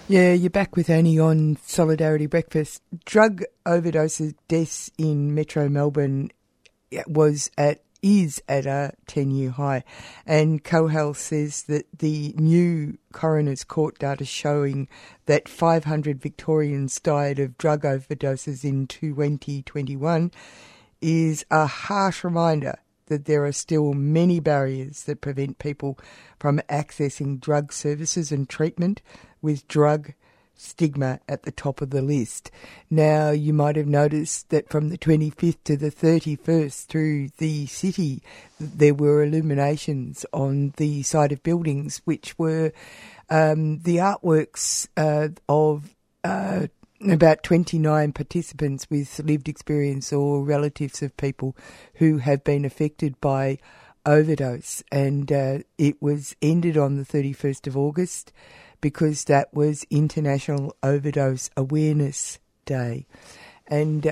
Yeah, you're back with Annie on Solidarity Breakfast. Drug overdoses deaths in Metro Melbourne is at a 10-year high, and CoHealth says that the new coroner's court data showing that 500 Victorians died of drug overdoses in 2021 is a harsh reminder that there are still many barriers that prevent people from accessing drug services and treatment, with drug stigma at the top of the list. Now, you might have noticed that from the 25th to the 31st through the city, there were illuminations on the side of buildings, which were the artworks of about 29 participants with lived experience or relatives of people who have been affected by overdose. And it was ended on the 31st of August because that was International Overdose Awareness Day. And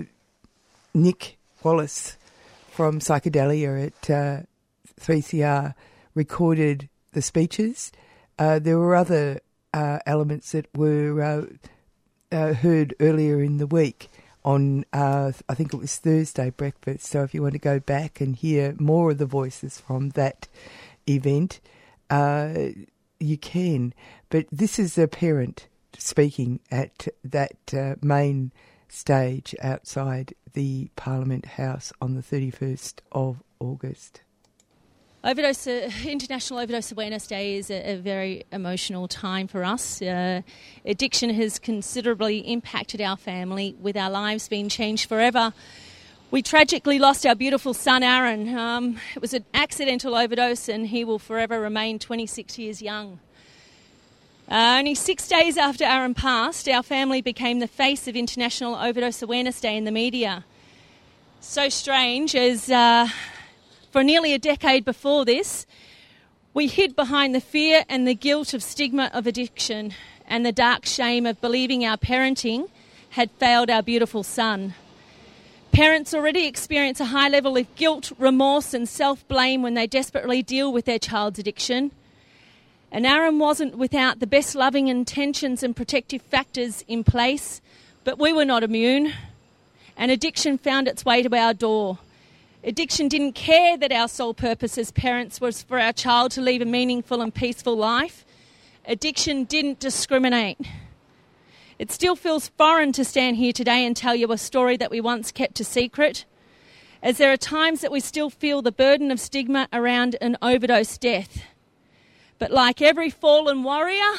Nick Wallace from Psychedelia at 3CR recorded the speeches. There were other elements that were heard earlier in the week on, I think it was Thursday breakfast. So if you want to go back and hear more of the voices from that event, you can. But this is a parent speaking at that main stage outside the Parliament House on the 31st of August. International Overdose Awareness Day is a very emotional time for us. Addiction has considerably impacted our family, with our lives being changed forever. We tragically lost our beautiful son, Aaron. It was an accidental overdose, and he will forever remain 26 years young. Only 6 days after Aaron passed, our family became the face of International Overdose Awareness Day in the media. So strange as for nearly a decade before this, we hid behind the fear and the guilt of stigma of addiction and the dark shame of believing our parenting had failed our beautiful son. Parents already experience a high level of guilt, remorse and self-blame when they desperately deal with their child's addiction. And Aaron wasn't without the best loving intentions and protective factors in place, but we were not immune. And addiction found its way to our door. Addiction didn't care that our sole purpose as parents was for our child to lead a meaningful and peaceful life. Addiction didn't discriminate. It still feels foreign to stand here today and tell you a story that we once kept a secret, as there are times that we still feel the burden of stigma around an overdose death. But like every fallen warrior,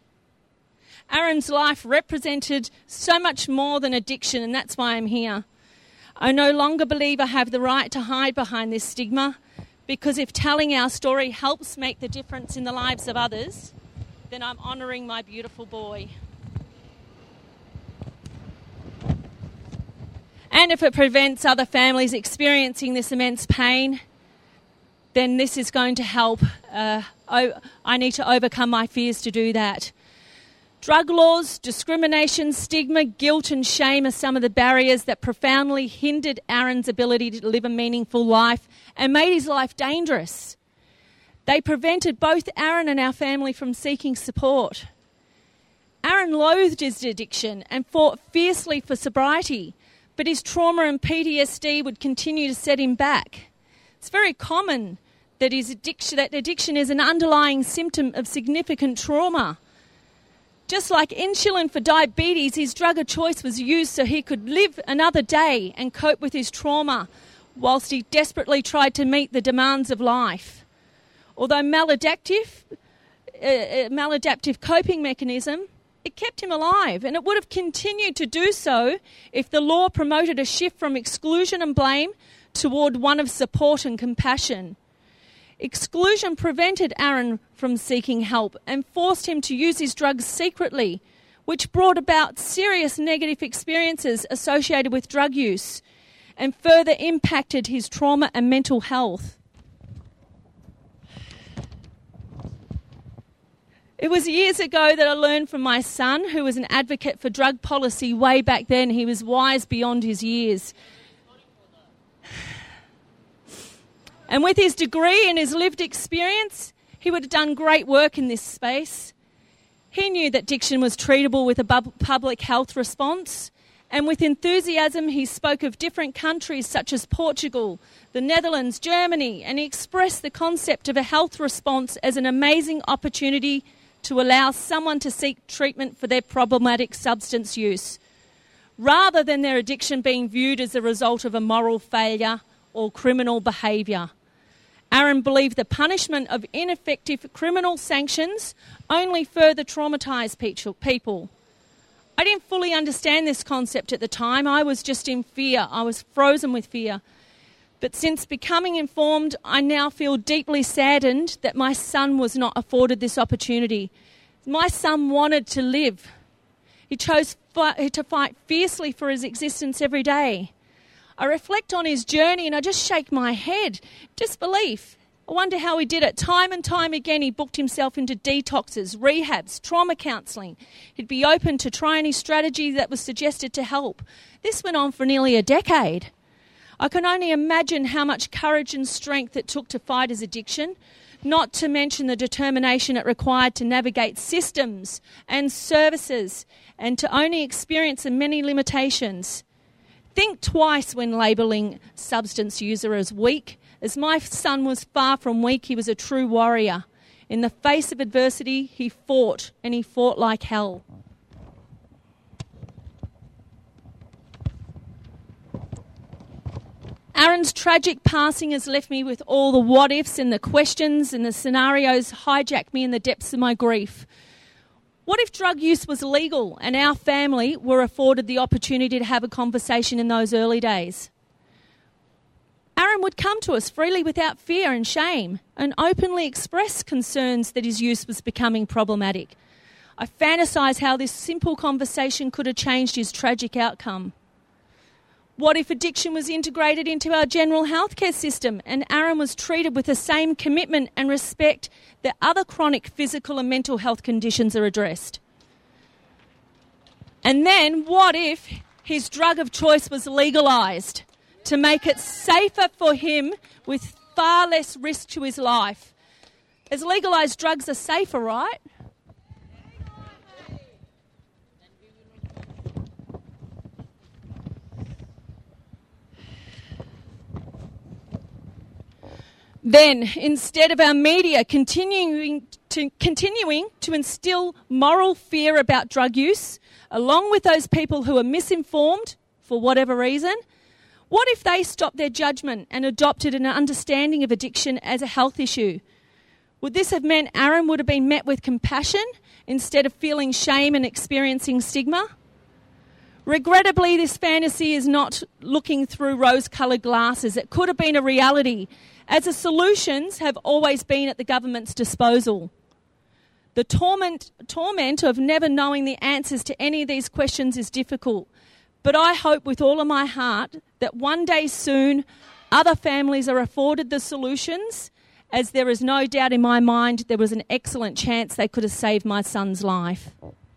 Aaron's life represented so much more than addiction, and that's why I'm here. I no longer believe I have the right to hide behind this stigma, because if telling our story helps make the difference in the lives of others, then I'm honouring my beautiful boy. And if it prevents other families experiencing this immense pain, then this is going to help. I need to overcome my fears to do that. Drug laws, discrimination, stigma, guilt and shame are some of the barriers that profoundly hindered Aaron's ability to live a meaningful life and made his life dangerous. They prevented both Aaron and our family from seeking support. Aaron loathed his addiction and fought fiercely for sobriety, but his trauma and PTSD would continue to set him back. It's very common that addiction is an underlying symptom of significant trauma. Just like insulin for diabetes, his drug of choice was used so he could live another day and cope with his trauma whilst he desperately tried to meet the demands of life. Although maladaptive coping mechanism, it kept him alive, and it would have continued to do so if the law promoted a shift from exclusion and blame toward one of support and compassion. Exclusion prevented Aaron from seeking help and forced him to use his drugs secretly, which brought about serious negative experiences associated with drug use and further impacted his trauma and mental health. It was years ago that I learned from my son, who was an advocate for drug policy way back then. He was wise beyond his years. And with his degree and his lived experience, he would have done great work in this space. He knew that addiction was treatable with a public health response, and with enthusiasm he spoke of different countries such as Portugal, the Netherlands, Germany, and he expressed the concept of a health response as an amazing opportunity to allow someone to seek treatment for their problematic substance use, rather than their addiction being viewed as a result of a moral failure or criminal behaviour. Aaron believed the punishment of ineffective criminal sanctions only further traumatised people. I didn't fully understand this concept at the time. I was just in fear. I was frozen with fear. But since becoming informed, I now feel deeply saddened that my son was not afforded this opportunity. My son wanted to live. He chose to fight fiercely for his existence every day. I reflect on his journey and I just shake my head. Disbelief. I wonder how he did it. Time and time again, he booked himself into detoxes, rehabs, trauma counselling. He'd be open to try any strategy that was suggested to help. This went on for nearly a decade. I can only imagine how much courage and strength it took to fight his addiction, not to mention the determination it required to navigate systems and services and to only experience the many limitations. Think twice when labelling substance user as weak. As my son was far from weak, he was a true warrior. In the face of adversity, he fought, and he fought like hell. Aaron's tragic passing has left me with all the what-ifs and the questions and the scenarios hijacked me in the depths of my grief. What if drug use was legal and our family were afforded the opportunity to have a conversation in those early days? Aaron would come to us freely without fear and shame and openly express concerns that his use was becoming problematic. I fantasise how this simple conversation could have changed his tragic outcome. What if addiction was integrated into our general healthcare system and Aaron was treated with the same commitment and respect that other chronic physical and mental health conditions are addressed? And then what if his drug of choice was legalised to make it safer for him with far less risk to his life? As legalised drugs are safer, right? Then, instead of our media continuing to instill moral fear about drug use, along with those people who are misinformed for whatever reason, what if they stopped their judgment and adopted an understanding of addiction as a health issue? Would this have meant Aaron would have been met with compassion instead of feeling shame and experiencing stigma? Regrettably, this fantasy is not looking through rose-coloured glasses. It could have been a reality, as the solutions have always been at the government's disposal. The torment of never knowing the answers to any of these questions is difficult, but I hope with all of my heart that one day soon other families are afforded the solutions, as there is no doubt in my mind there was an excellent chance they could have saved my son's life.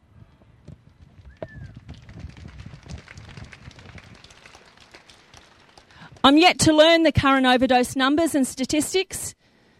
I'm yet to learn the current overdose numbers and statistics.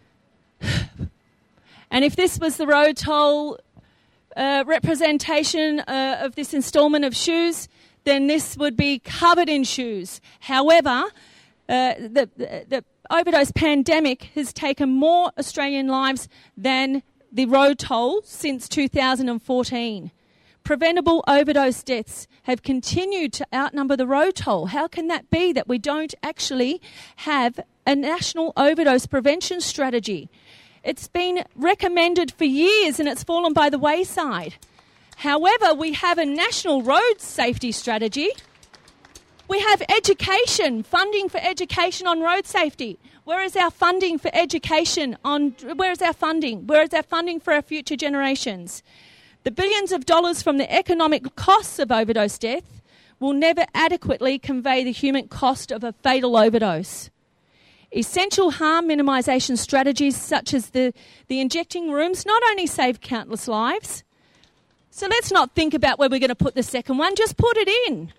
And if this was the road toll representation of this instalment of shoes, then this would be covered in shoes. However, the overdose pandemic has taken more Australian lives than the road toll since 2014. Preventable overdose deaths have continued to outnumber the road toll. How can that be that we don't actually have a national overdose prevention strategy? It's been recommended for years and it's fallen by the wayside. However, we have a national road safety strategy. We have education, funding for education on road safety. Where is our funding for education where is our funding? Where is our funding for our future generations? The billions of dollars from the economic costs of overdose death will never adequately convey the human cost of a fatal overdose. Essential harm minimisation strategies such as the injecting rooms not only save countless lives, so let's not think about where we're going to put the second one, just put it in.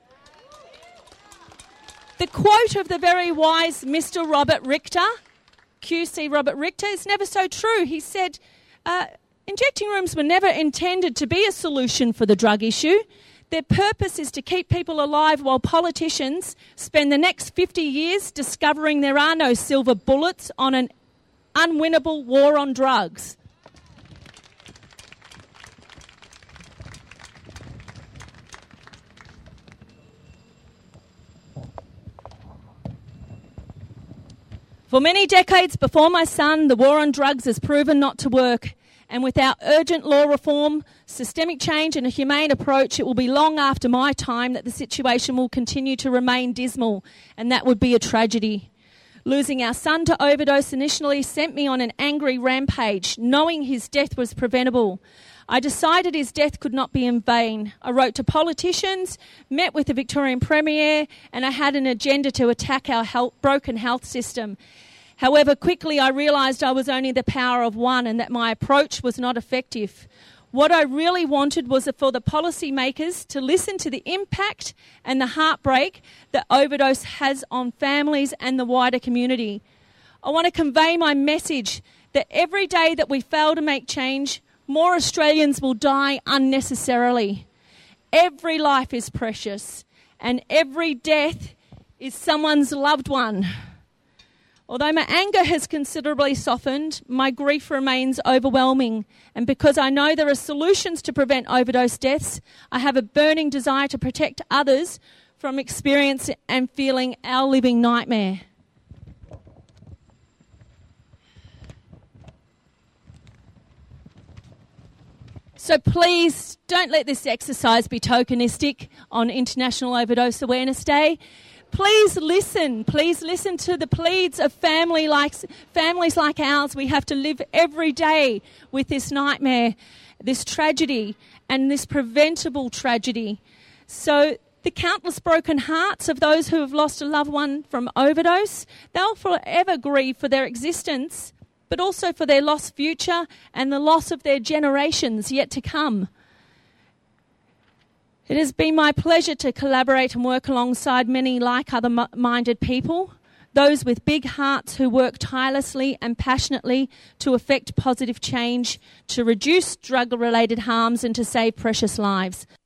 The quote of the very wise Mr. Robert Richter, QC Robert Richter, is never so true. He said, Injecting rooms were never intended to be a solution for the drug issue. Their purpose is to keep people alive while politicians spend the next 50 years discovering there are no silver bullets on an unwinnable war on drugs. For many decades before my son, the war on drugs has proven not to work. And without urgent law reform, systemic change and a humane approach, it will be long after my time that the situation will continue to remain dismal, and that would be a tragedy. Losing our son to overdose initially sent me on an angry rampage, knowing his death was preventable. I decided his death could not be in vain. I wrote to politicians, met with the Victorian Premier, and I had an agenda to attack our broken health system. However, quickly I realised I was only the power of one and that my approach was not effective. What I really wanted was for the policymakers to listen to the impact and the heartbreak that overdose has on families and the wider community. I want to convey my message that every day that we fail to make change, more Australians will die unnecessarily. Every life is precious and every death is someone's loved one. Although my anger has considerably softened, my grief remains overwhelming. And because I know there are solutions to prevent overdose deaths, I have a burning desire to protect others from experiencing and feeling our living nightmare. So please don't let this exercise be tokenistic on International Overdose Awareness Day. Please listen to the pleads of families like ours. We have to live every day with this nightmare, this tragedy, and this preventable tragedy. So the countless broken hearts of those who have lost a loved one from overdose, they'll forever grieve for their existence, but also for their lost future and the loss of their generations yet to come. It has been my pleasure to collaborate and work alongside many like other-minded people, those with big hearts who work tirelessly and passionately to effect positive change, to reduce drug-related harms and to save precious lives.